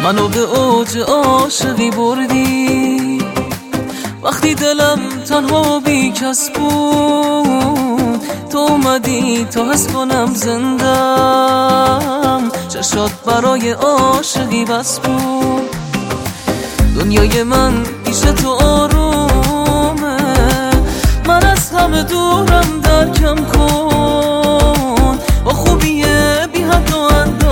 منو به اوج عاشقی بردی، وقتی دلم تنها و بی کس بود تو اومدی تا حس کنم زندم. چشات برای عاشقی بس بود، دنیای من پیش تو آرومه، من از همه دورم درکم کن، با خوبی بی حد و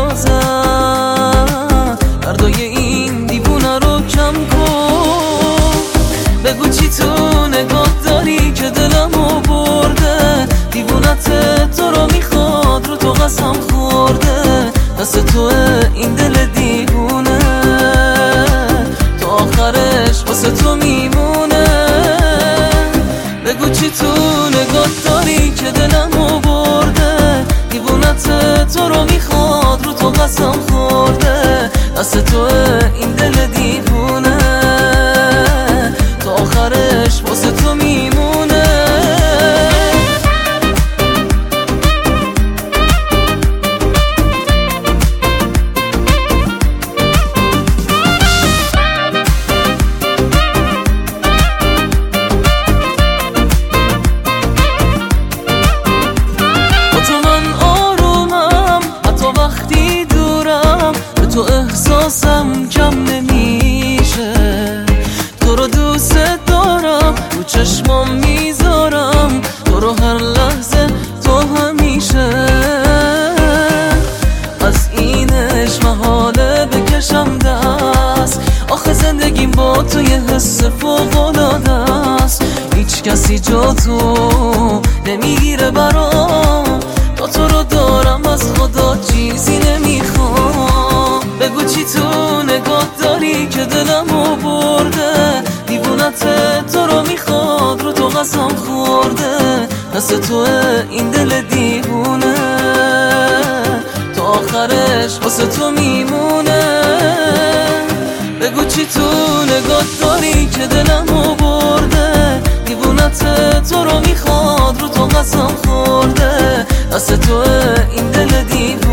اندازم دردای این دیوونه رو کم کن. بگو چی تو نگاه داری که دلمو برده، دیوونت تو رو میخواد رو تو قسم خورده، دست توه این دل دیوونه تا آخرش واسه تو میمونه. بگو چی تو نگاه داری که دلمو برده، دیوونت تو رو میخواد رو تو قسم خورده، دست توه این دل دیوونه تا آخرش واسه تو میمونه. تو احساسم کم نمیشه، تو رو دوست دارم رو چشمام میذارم، تو رو هر لحظه تو همیشه. از اینش محاله بکشم دست، آخه زندگیم با تو یه حس فوق‌العاده است، هیچ کسی جا تو نمیگیره برام، تا تو رو دارم از خدا چیزی نمیخوام. بگو چی تو نگاه داری که دلمو برده، دیوونت تو رو میخواد رو تو قسم خورده، دست توه این دل دیوونه تا آخرش واسه تو میمونه. بگو چی تو نگاه داری که دلمو برده، دیوونت تو رو میخواد رو تو قسم خورده، دست توه این دل دیوونه